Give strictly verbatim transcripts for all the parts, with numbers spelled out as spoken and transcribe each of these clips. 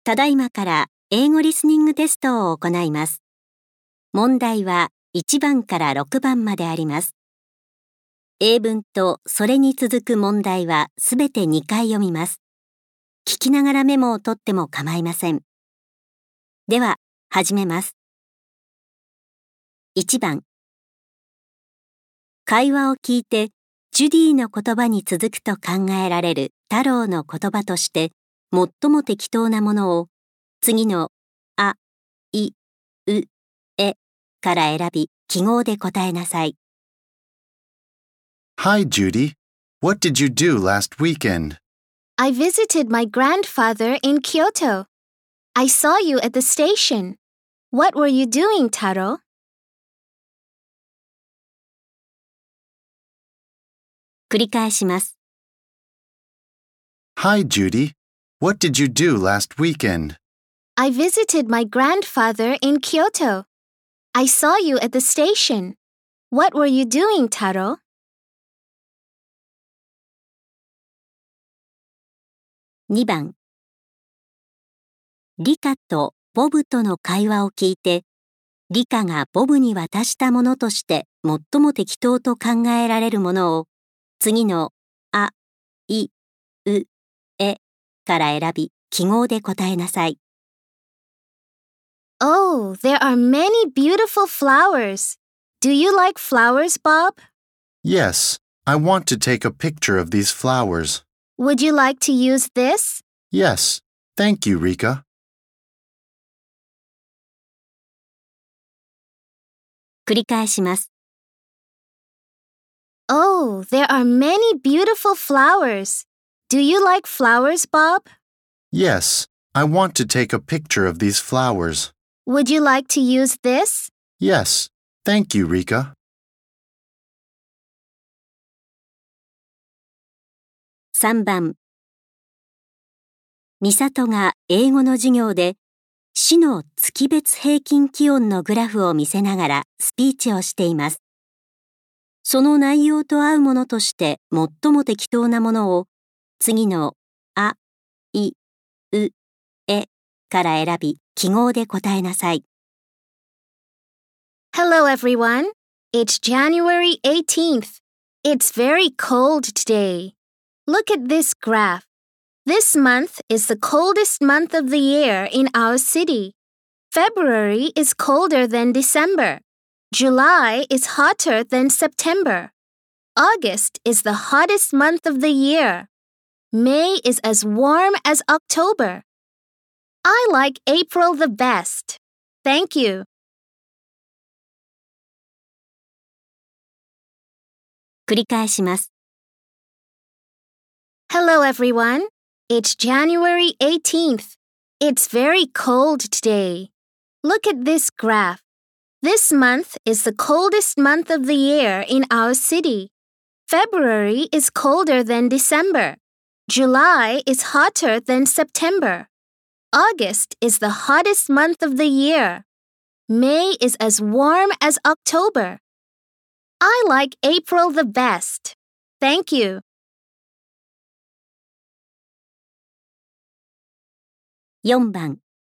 ただいまから英語リスニングテストを行います。問題はいちばんからろくばんまであります。英文とそれに続く問題はすべてにかい読みます。聞きながらメモを取っても構いません。では、始めます。いちばん。会話を聞いて、ジュディの言葉に続くと考えられる太郎の言葉として、最も適当なものを、次のあ、い、う、えから選び、記号で答えなさい。 Hi, Judy. What did you do last weekend? I visited my grandfather in Kyoto. I saw you at the station. What were you doing, Taro? 繰り返します。 Hi, Judy. What did you do last weekend? I visited my grandfather in Kyoto. I saw you at the station. What were you doing, Taro? にばん。リカとボブとの会話を聞いて、リカがボブに渡したものとして最も適当と考えられるものを、次のあ、い、う、えから選び、記号で答えなさい。 Oh, there are many beautiful flowers. Do you like flowers, Bob? Yes, I want to take a picture of these flowers. Would you like to use this? Yes, thank you, Rika. 繰り返します。 Oh, there are many beautiful flowers. Do you like flowers, Bob? Yes, I want to take a picture of these flowers. Would you like to use this? Yes, thank you, Rika. さんばん。ミサトが英語の授業で、市の月別平均気温のグラフを見せながらスピーチをしています。その内容と合うものとして最も適当なものを、次のあ、い、う、えから選び、記号で答えなさい。 Hello, everyone. It's January eighteenth. It's very cold today. Look at this graph. This month is the coldest month of the year in our city. February is colder than December. July is hotter than September. August is the hottest month of the year. May is as warm as October. I like April the best. Thank you. 繰り返します。 Hello, everyone. It's January eighteenth. It's very cold today. Look at this graph. This month is the coldest month of the year in our city. February is colder than December. July is hotter than September. August is the hottest month of the year. May is as warm as October. I like April the best. Thank you. よんばん。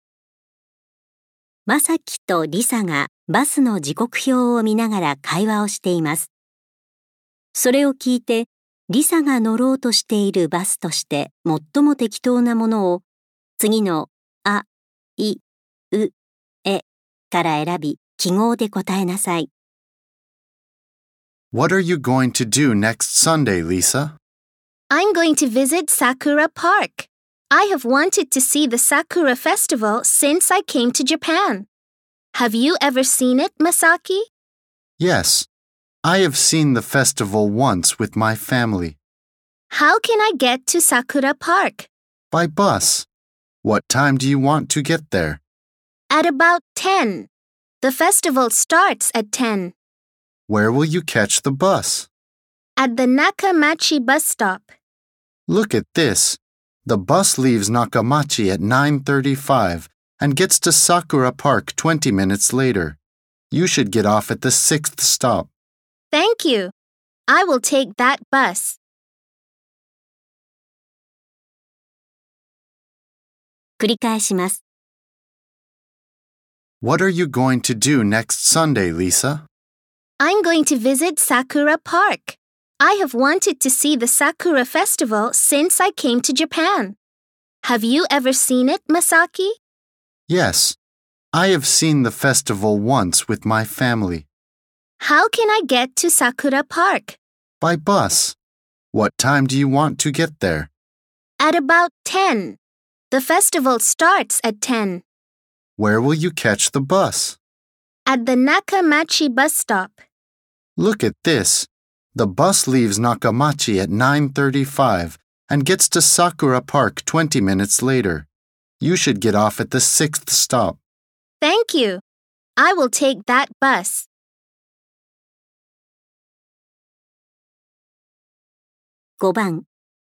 まさきとりさがバスの時刻表を見ながら会話をしています。それを聞いて、りさが乗ろうとしているバスとして最も適当なものを、次のあ、い、う、えから選び、記号で答えなさい。 What are you going to do next Sunday, Lisa? I'm going to visit Sakura Park. I have wanted to see the Sakura Festival since I came to Japan. Have you ever seen it, Masaki? Yes, I have seen the festival once with my family. How can I get to Sakura Park? By bus. What time do you want to get there? At about ten. The festival starts at ten. Where will you catch the bus? At the Nakamachi bus stop. Look at this. The bus leaves Nakamachi at nine thirty-five and gets to Sakura Park twenty minutes later. You should get off at the sixth stop. Thank you. I will take that bus. 繰り返します。 What are you going to do next Sunday, Lisa? I'm going to visit Sakura Park. I have wanted to see the Sakura Festival since I came to Japan. Have you ever seen it, Masaki? Yes, I have seen the festival once with my family. How can I get to Sakura Park? By bus. What time do you want to get there? At about ten. The festival starts at ten. Where will you catch the bus? At the Nakamachi bus stop. Look at this. The bus leaves Nakamachi at nine thirty-five and gets to Sakura Park twenty minutes later. You should get off at the sixth stop. Thank you. I will take that bus. ごばん。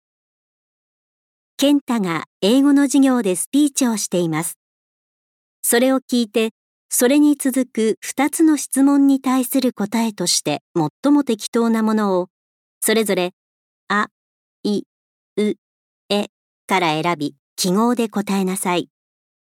健太が英語の授業でスピーチをしています。それを聞いて、それに続くふたつの質問に対する答えとして最も適当なものを、それぞれ、あ、い、う、えから選び、記号で答えなさい。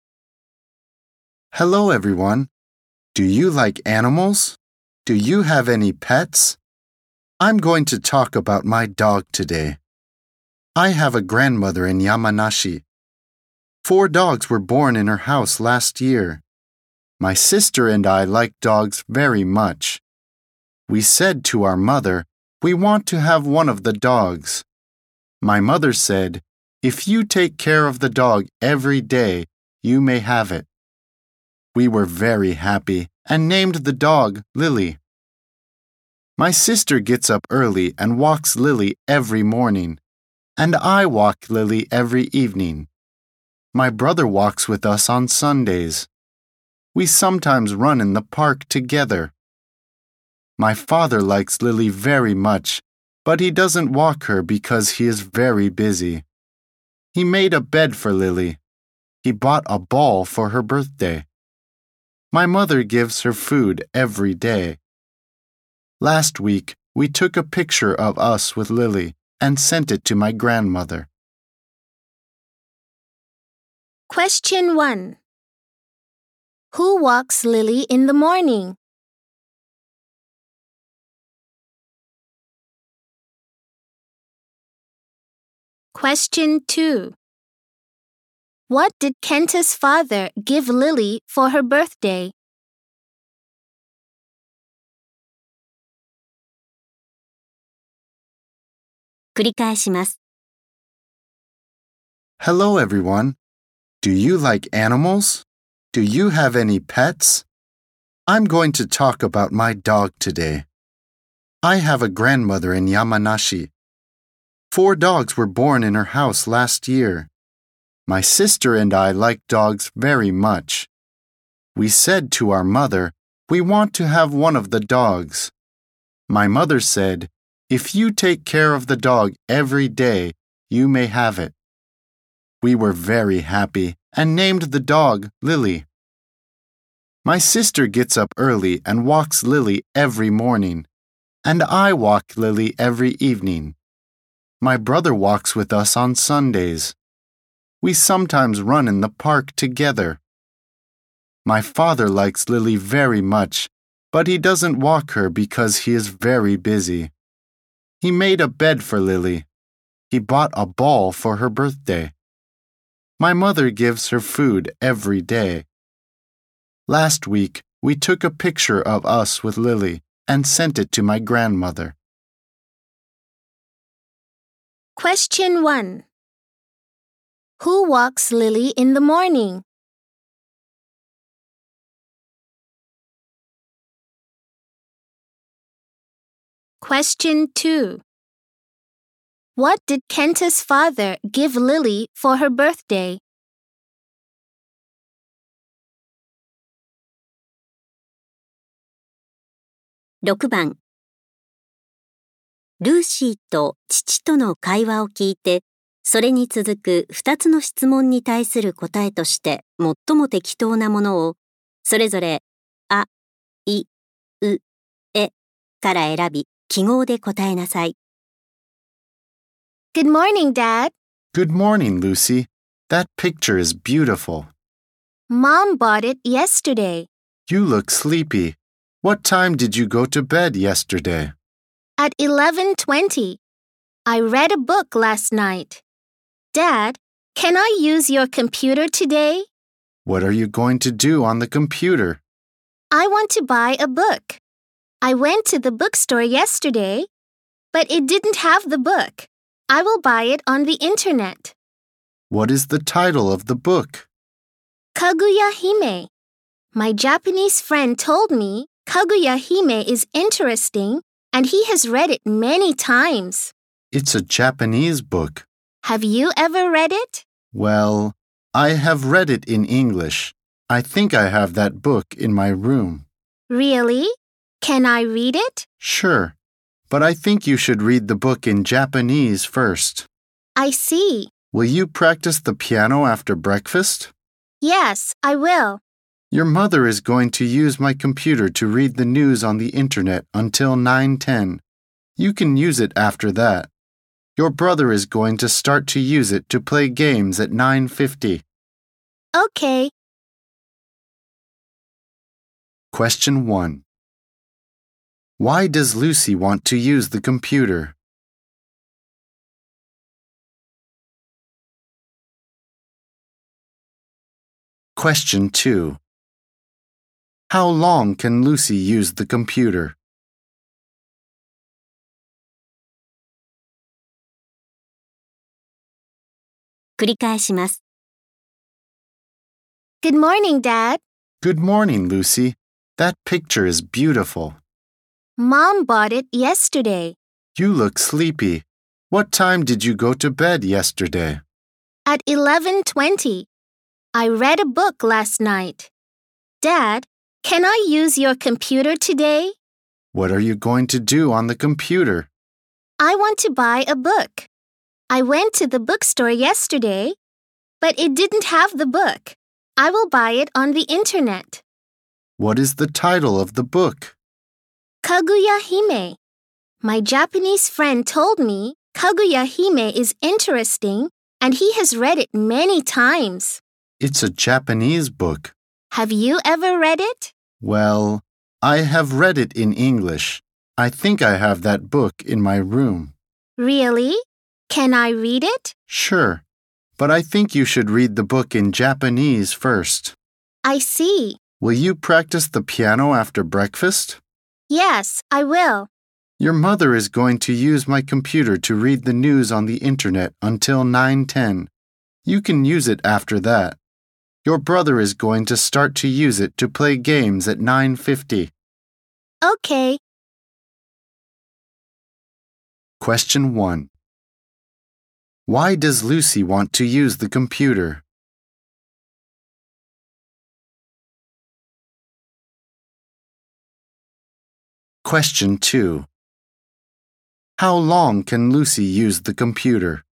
Hello, everyone. Do you like animals? Do you have any pets? I'm going to talk about my dog today. I have a grandmother in Yamanashi. Four dogs were born in her house last year. My sister and I like dogs very much. We said to our mother, we want to have one of the dogs. My mother said, if you take care of the dog every day, you may have it. We were very happy and named the dog Lily. My sister gets up early and walks Lily every morning, and I walk Lily every evening. My brother walks with us on Sundays. We sometimes run in the park together. My father likes Lily very much, but he doesn't walk her because he is very busy. He made a bed for Lily. He bought a ball for her birthday. My mother gives her food every day. Last week, we took a picture of us with Lily and sent it to my grandmother. Question one. Who walks Lily in the morning? Question two. What did Kenta's father give Lily for her birthday? "繰り返します。 Hello, everyone. Do you like animals? Do you have any pets? I'm going to talk about my dog today. I have a grandmother in Yamanashi. Four dogs were born in her house last year. My sister and I like dogs very much. We said to our mother, we want to have one of the dogs. My mother said, if you take care of the dog every day, you may have it. We were very happy and named the dog Lily. My sister gets up early and walks Lily every morning, and I walk Lily every evening. My brother walks with us on Sundays. We sometimes run in the park together. My father likes Lily very much, but he doesn't walk her because he is very busy. He made a bed for Lily. He bought a ball for her birthday. My mother gives her food every day. Last week, we took a picture of us with Lily and sent it to my grandmother. Question one. Who walks Lily in the morning? Question two. What did Kenta's father give Lily for her birthday? ろくばん。ルーシーと父との会話を聞いて、それに続くふたつの質問に対する答えとして最も適当なものを、それぞれ、あ、い、う、えから選び、記号で答えなさい。 Good morning, Dad. Good morning, Lucy. That picture is beautiful. Mom bought it yesterday. You look sleepy. What time did you go to bed yesterday? At eleven twenty. I read a book last night. Dad, can I use your computer today? What are you going to do on the computer? I want to buy a book. I went to the bookstore yesterday, but it didn't have the book. I will buy it on the internet. What is the title of the book? Kaguya Hime. My Japanese friend told me Kaguya Hime is interesting and he has read it many times. It's a Japanese book. Have you ever read it? Well, I have read it in English. I think I have that book in my room. Really? Can I read it? Sure, but I think you should read the book in Japanese first. I see. Will you practice the piano after breakfast? Yes, I will. Your mother is going to use my computer to read the news on the internet until nine ten. You can use it after that. Your brother is going to start to use it to play games at nine fifty. Okay. Question one. Why does Lucy want to use the computer? Question two. How long can Lucy use the computer? 繰り返します。 Good morning, Dad. Good morning, Lucy. That picture is beautiful. Mom bought it yesterday. You look sleepy. What time did you go to bed yesterday? At eleven twenty. I read a book last night. Dad, can I use your computer today? What are you going to do on the computer? I want to buy a book. I went to the bookstore yesterday, but it didn't have the book. I will buy it on the internet. What is the title of the book? Kaguya Hime. My Japanese friend told me Kaguya Hime is interesting and he has read it many times. It's a Japanese book. Have you ever read it? Well, I have read it in English. I think I have that book in my room. Really? Can I read it? Sure, but I think you should read the book in Japanese first. I see. Will you practice the piano after breakfast? Yes, I will. Your mother is going to use my computer to read the news on the internet until nine ten. You can use it after that. Your brother is going to start to use it to play games at nine fifty. Okay. Question one. Why does Lucy want to use the computer? Question two. How long can Lucy use the computer?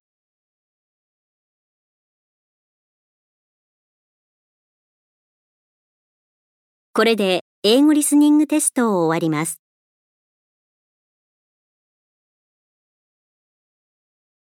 これで英語リスニングテストを終わります。